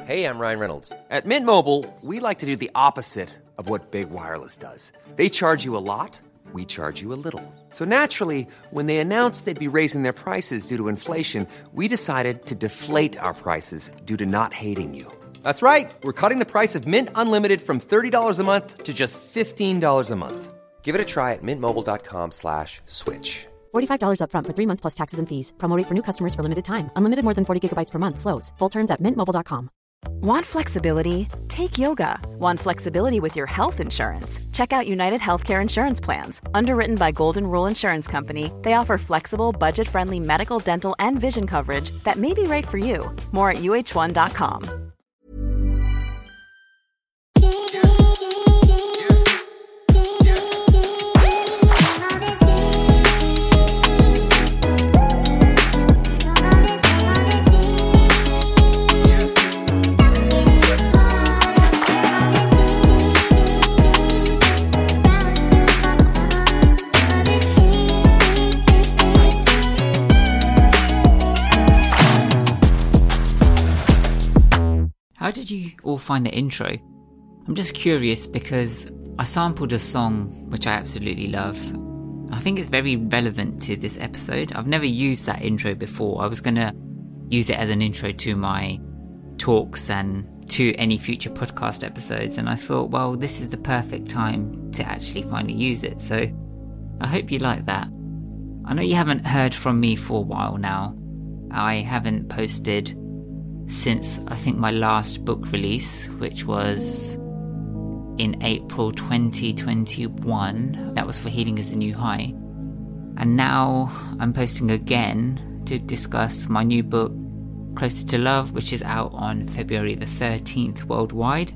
Hey, I'm Ryan Reynolds. At Mint Mobile, we like to do the opposite of what Big Wireless does. They charge you a lot, we charge you a little. So naturally, when they announced they'd be raising their prices due to inflation, we decided to deflate our prices due to not hating you. That's right. We're cutting the price of Mint Unlimited from $30 a month to just $15 a month. Give it a try at mintmobile.com/switch. $45 up front for 3 months plus taxes and fees. Promo rate for new customers for limited time. Unlimited more than 40 gigabytes per month. Slows full terms at mintmobile.com. Want flexibility? Take yoga. Want flexibility with your health insurance? Check out United Healthcare Insurance Plans. Underwritten by Golden Rule Insurance Company, they offer flexible, budget-friendly medical, dental, and vision coverage that may be right for you. More at uh1.com. How did you all find the intro? I'm just curious because I sampled a song which I absolutely love. I think it's very relevant to this episode. I've never used that intro before. I was going to use it as an intro to my talks and to any future podcast episodes, and I thought, well, this is the perfect time to actually finally use it. So I hope you like that. I know you haven't heard from me for a while now. I haven't posted since I think my last book release, which was in April 2021. That was for Healing is the New High. And now I'm posting again to discuss my new book, Closer to Love, which is out on February the 13th worldwide.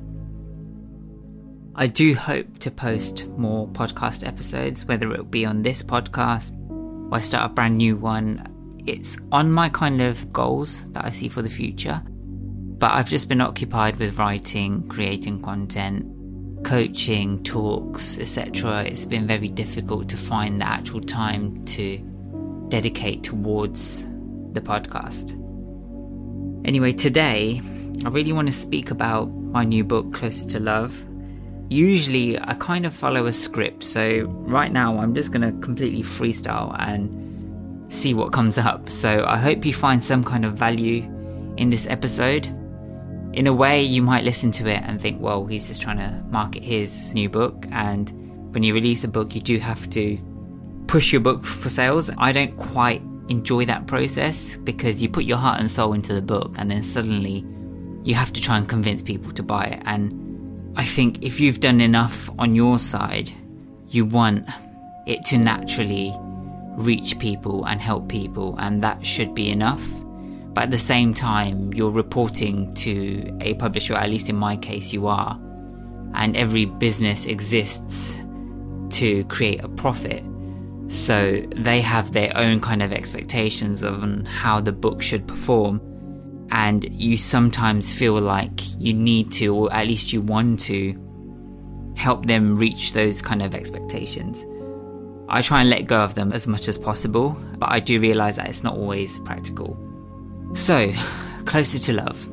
I do hope to post more podcast episodes, whether it will be on this podcast or I start a brand new one. It's on my kind of goals that I see for the future, but I've just been occupied with writing, creating content, coaching, talks, etc. It's been very difficult to find the actual time to dedicate towards the podcast. Anyway, today I really want to speak about my new book, Closer to Love. Usually I kind of follow a script, so right now I'm just going to completely freestyle and see what comes up. So I hope you find some kind of value in this episode. In a way, you might listen to it and think, well, he's just trying to market his new book, and when you release a book you do have to push your book for sales. I don't quite enjoy that process because you put your heart and soul into the book and then suddenly you have to try and convince people to buy it. And I think if you've done enough on your side, you want it to naturally reach people and help people, and that should be enough. But at the same time, you're reporting to a publisher, at least in my case you are, and every business exists to create a profit, so they have their own kind of expectations on how the book should perform, and you sometimes feel like you need to, or at least you want to, help them reach those kind of expectations. I try and let go of them as much as possible, but I do realise that it's not always practical. So, Closer to Love.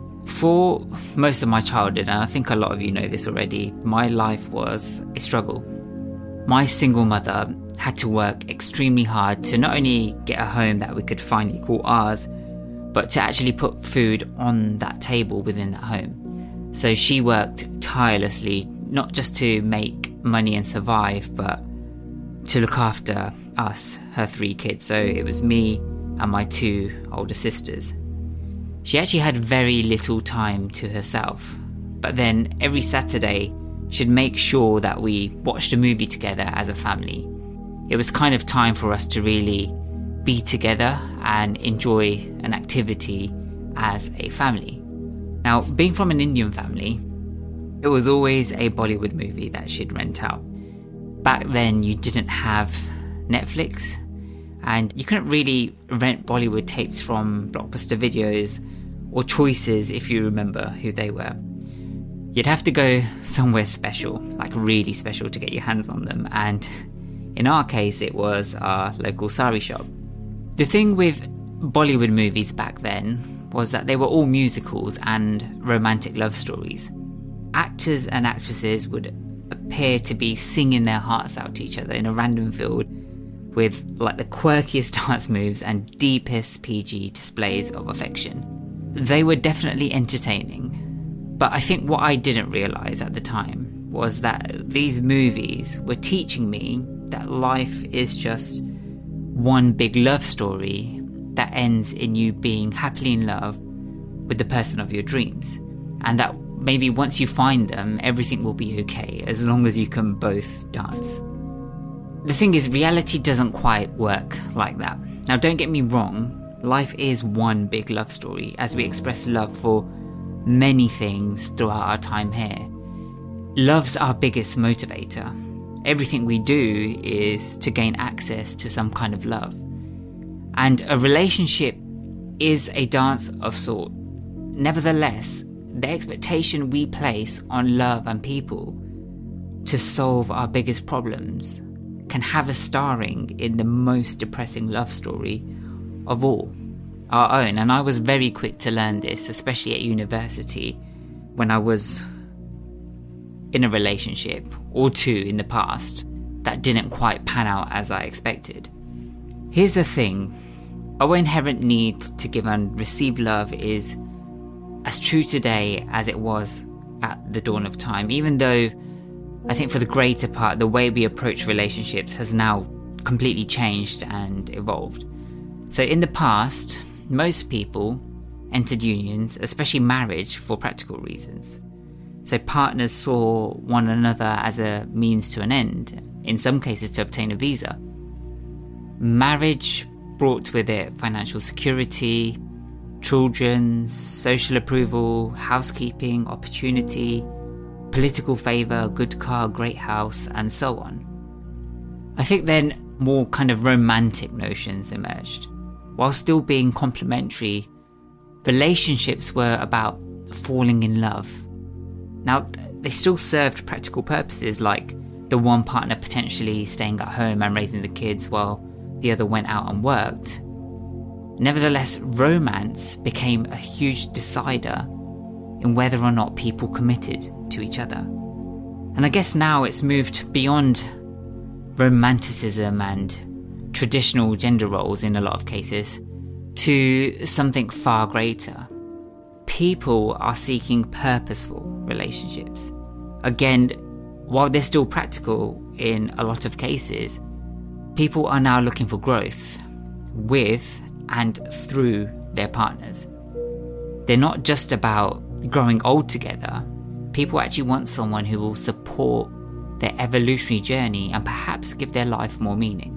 For most of my childhood, and I think a lot of you know this already, my life was a struggle. My single mother had to work extremely hard to not only get a home that we could finally call ours, but to actually put food on that table within that home. So she worked tirelessly, not just to make money and survive, but to look after us, her 3 kids. So it was me and my 2 older sisters. She actually had very little time to herself, but then every Saturday she'd make sure that we watched a movie together as a family. It was kind of time for us to really be together and enjoy an activity as a family. Now, being from an Indian family, it was always a Bollywood movie that she'd rent out. Back then you didn't have Netflix, and you couldn't really rent Bollywood tapes from Blockbuster Videos or Choices, if you remember who they were. You'd have to go somewhere special, like really special, to get your hands on them, and in our case it was our local sari shop. The thing with Bollywood movies back then was that they were all musicals and romantic love stories. Actors and actresses would appear to be singing their hearts out to each other in a random field with like the quirkiest dance moves and deepest PG displays of affection. They were definitely entertaining, but I think what I didn't realise at the time was that these movies were teaching me that life is just one big love story that ends in you being happily in love with the person of your dreams, and that maybe once you find them, everything will be okay as long as you can both dance. The thing is, reality doesn't quite work like that. Now, don't get me wrong, life is one big love story as we express love for many things throughout our time here. Love's our biggest motivator. Everything we do is to gain access to some kind of love. And a relationship is a dance of sort. Nevertheless, the expectation we place on love and people to solve our biggest problems can have us starring in the most depressing love story of all, our own. And I was very quick to learn this, especially at university, when I was in a relationship or two in the past that didn't quite pan out as I expected. Here's the thing, our inherent need to give and receive love is as true today as it was at the dawn of time, even though I think for the greater part the way we approach relationships has now completely changed and evolved. So in the past, most people entered unions, especially marriage, for practical reasons. So partners saw one another as a means to an end, in some cases to obtain a visa. Marriage brought with it financial security, children, social approval, housekeeping, opportunity, political favour, good car, great house, and so on. I think then more kind of romantic notions emerged. While still being complementary, relationships were about falling in love. Now, they still served practical purposes, like the one partner potentially staying at home and raising the kids while the other went out and worked. Nevertheless, romance became a huge decider in whether or not people committed to each other. And I guess now it's moved beyond romanticism and traditional gender roles in a lot of cases to something far greater. People are seeking purposeful relationships. Again, while they're still practical in a lot of cases, people are now looking for growth with and through their partners. They're not just about growing old together. People actually want someone who will support their evolutionary journey and perhaps give their life more meaning.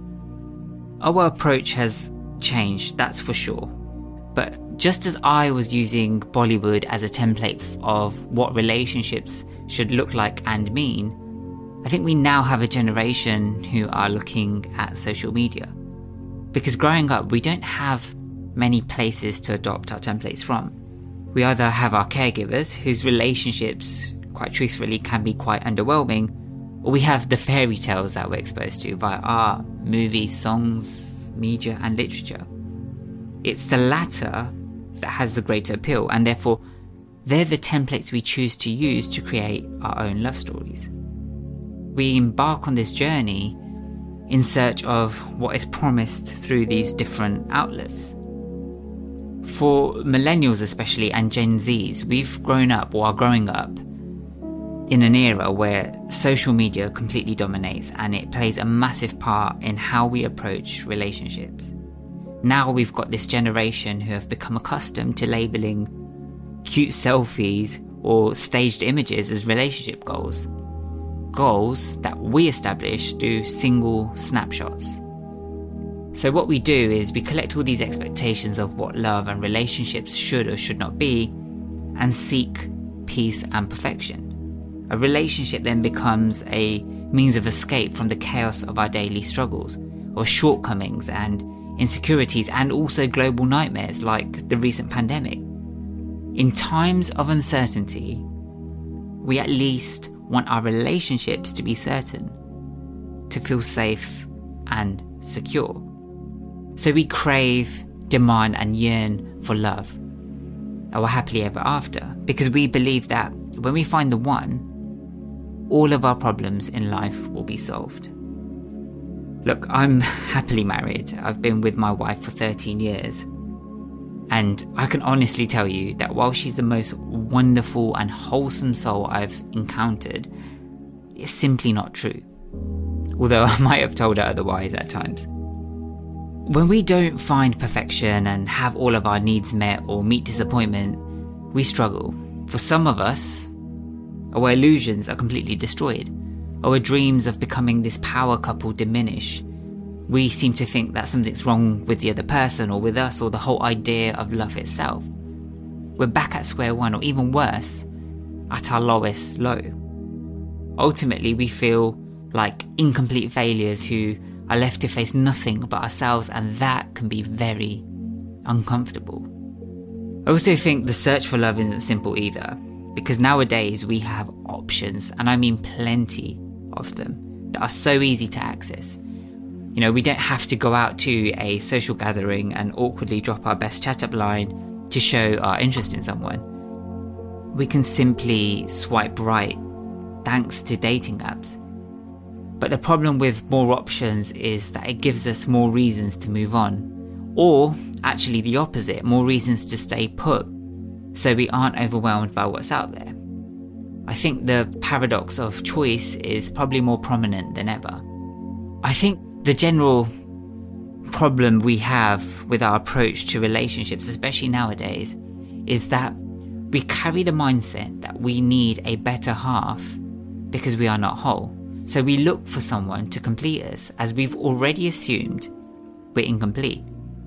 Our approach has changed, that's for sure. But just as I was using Bollywood as a template of what relationships should look like and mean, I think we now have a generation who are looking at social media. Because growing up, we don't have many places to adopt our templates from. We either have our caregivers, whose relationships, quite truthfully, can be quite underwhelming, or we have the fairy tales that we're exposed to via art, movies, songs, media, and literature. It's the latter that has the greater appeal, and therefore they're the templates we choose to use to create our own love stories. We embark on this journey in search of what is promised through these different outlets. For millennials especially, and Gen Zs, we've grown up, or are growing up, in an era where social media completely dominates and it plays a massive part in how we approach relationships. Now we've got this generation who have become accustomed to labelling cute selfies or staged images as relationship goals. Goals that we establish through single snapshots. So what we do is we collect all these expectations of what love and relationships should or should not be and seek peace and perfection. A relationship then becomes a means of escape from the chaos of our daily struggles, or shortcomings and insecurities, and also global nightmares like the recent pandemic. In times of uncertainty, we at least want our relationships to be certain, to feel safe and secure. So we crave, demand, and yearn for love, our happily ever after, because we believe that when we find the one, all of our problems in life will be solved. Look, I'm happily married. I've been with my wife for 13 years. And I can honestly tell you that while she's the most wonderful and wholesome soul I've encountered, it's simply not true. Although I might have told her otherwise at times. When we don't find perfection and have all of our needs met or meet disappointment, we struggle. For some of us, our illusions are completely destroyed. Our dreams of becoming this power couple diminish. We seem to think that something's wrong with the other person or with us or the whole idea of love itself. We're back at square one, or even worse, at our lowest low. Ultimately, we feel like incomplete failures who are left to face nothing but ourselves, and that can be very uncomfortable. I also think the search for love isn't simple either, because nowadays we have options, and I mean plenty of them, that are so easy to access. You know, we don't have to go out to a social gathering and awkwardly drop our best chat-up line to show our interest in someone. We can simply swipe right thanks to dating apps. But the problem with more options is that it gives us more reasons to move on. Or, actually the opposite, more reasons to stay put, so we aren't overwhelmed by what's out there. I think the paradox of choice is probably more prominent than ever. I think the general problem we have with our approach to relationships, especially nowadays, is that we carry the mindset that we need a better half because we are not whole. So we look for someone to complete us, as we've already assumed we're incomplete.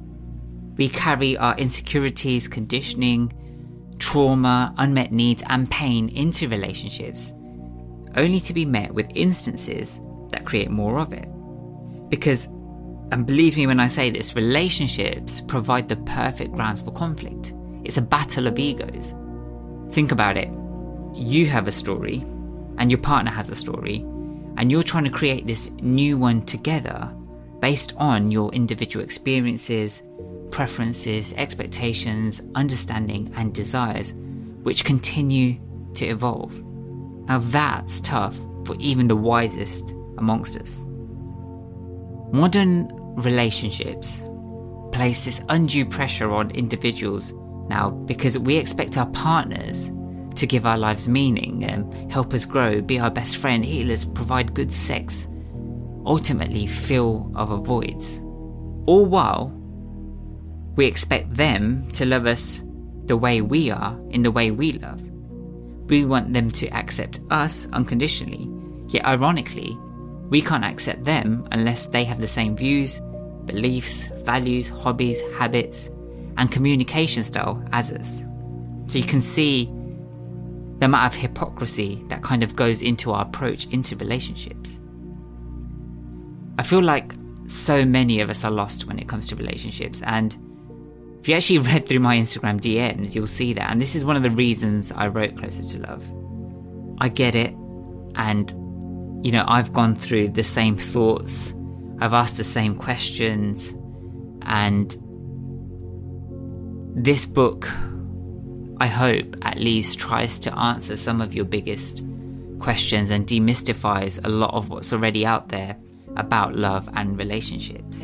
We carry our insecurities, conditioning, trauma, unmet needs and pain into relationships, only to be met with instances that create more of it. Because, and believe me when I say this, relationships provide the perfect grounds for conflict. It's a battle of egos. Think about it. You have a story, and your partner has a story, and you're trying to create this new one together based on your individual experiences, preferences, expectations, understanding and desires, which continue to evolve. Now that's tough for even the wisest amongst us. Modern relationships place this undue pressure on individuals now because we expect our partners to give our lives meaning, help us grow, be our best friend, heal us, provide good sex, ultimately fill our voids. All while we expect them to love us the way we are, in the way we love. We want them to accept us unconditionally, yet ironically, we can't accept them unless they have the same views, beliefs, values, hobbies, habits, and communication style as us. So you can see the amount of hypocrisy that kind of goes into our approach into relationships. I feel like so many of us are lost when it comes to relationships, and if you actually read through my Instagram DMs, you'll see that, and this is one of the reasons I wrote Closer to Love. I get it, and you know, I've gone through the same thoughts, I've asked the same questions, and this book, I hope, at least tries to answer some of your biggest questions and demystifies a lot of what's already out there about love and relationships.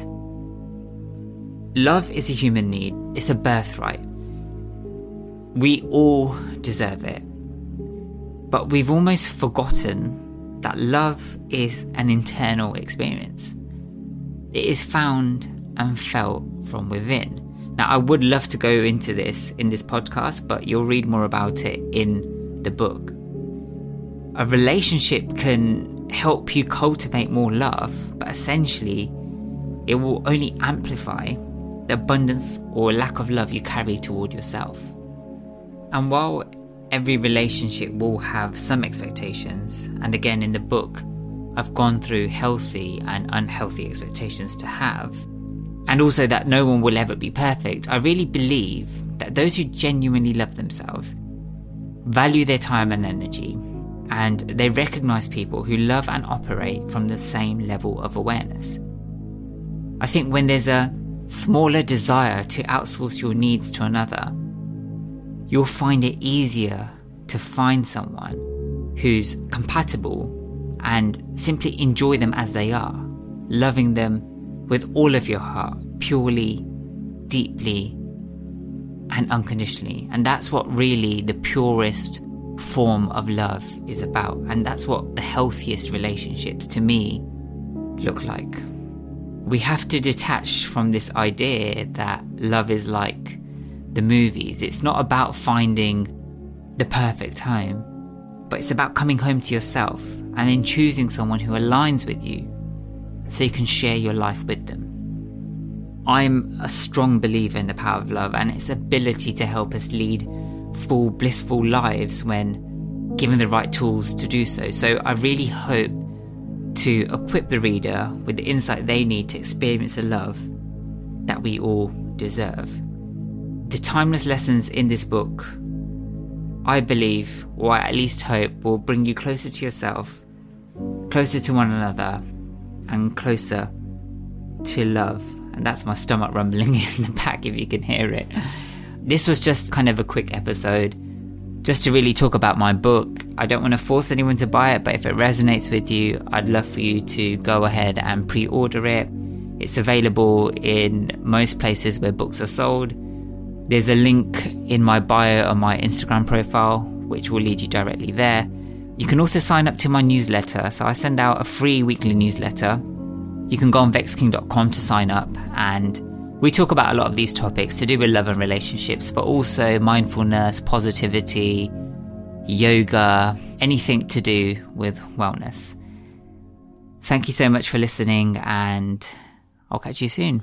Love is a human need, it's a birthright. We all deserve it. But we've almost forgotten that love is an internal experience. It is found and felt from within. Now, I would love to go into this in this podcast, but you'll read more about it in the book. A relationship can help you cultivate more love, but essentially, it will only amplify the abundance or lack of love you carry toward yourself. And while every relationship will have some expectations, and again in the book, I've gone through healthy and unhealthy expectations to have, and also that no one will ever be perfect, I really believe that those who genuinely love themselves value their time and energy, and they recognize people who love and operate from the same level of awareness. I think when there's a smaller desire to outsource your needs to another, you'll find it easier to find someone who's compatible and simply enjoy them as they are, loving them with all of your heart, purely, deeply, and unconditionally. And that's what really the purest form of love is about. And that's what the healthiest relationships, to me, look like. We have to detach from this idea that love is like the movies. It's not about finding the perfect home, but it's about coming home to yourself and then choosing someone who aligns with you so you can share your life with them. I'm a strong believer in the power of love and its ability to help us lead full, blissful lives when given the right tools to do so. So I really hope to equip the reader with the insight they need to experience the love that we all deserve. The timeless lessons in this book, I believe, or I at least hope, will bring you closer to yourself, closer to one another, and closer to love. And that's my stomach rumbling in the back if you can hear it. This was just kind of a quick episode just to really talk about my book. I don't want to force anyone to buy it, but if it resonates with you, I'd love for you to go ahead and pre-order it. It's available in most places where books are sold. There's a link in my bio on my Instagram profile, which will lead you directly there. You can also sign up to my newsletter. So I send out a free weekly newsletter. You can go on vexking.com to sign up, and we talk about a lot of these topics to do with love and relationships, but also mindfulness, positivity, yoga, anything to do with wellness. Thank you so much for listening, and I'll catch you soon.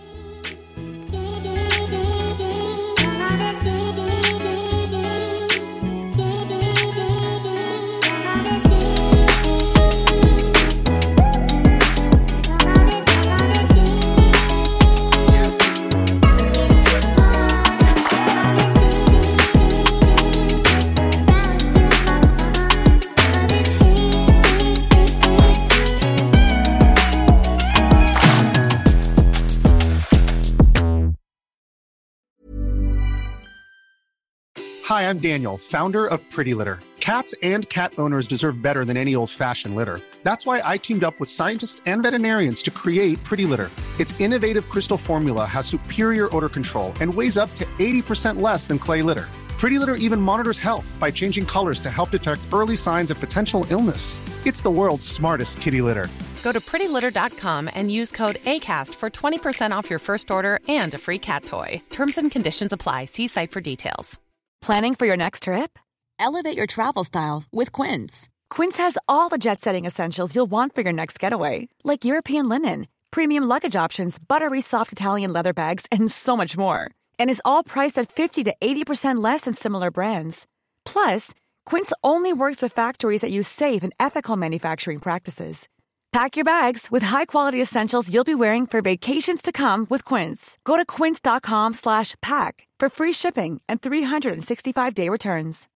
Hi, I'm Daniel, founder of Pretty Litter. Cats and cat owners deserve better than any old-fashioned litter. That's why I teamed up with scientists and veterinarians to create Pretty Litter. Its innovative crystal formula has superior odor control and weighs up to 80% less than clay litter. Pretty Litter even monitors health by changing colors to help detect early signs of potential illness. It's the world's smartest kitty litter. Go to prettylitter.com and use code ACAST for 20% off your first order and a free cat toy. Terms and conditions apply. See site for details. Planning for your next trip? Elevate your travel style with Quince. Quince has all the jet-setting essentials you'll want for your next getaway, like European linen, premium luggage options, buttery soft Italian leather bags, and so much more. And is all priced at 50 to 80% less than similar brands. Plus, Quince only works with factories that use safe and ethical manufacturing practices. Pack your bags with high-quality essentials you'll be wearing for vacations to come with Quince. Go to quince.com/pack for free shipping and 365-day returns.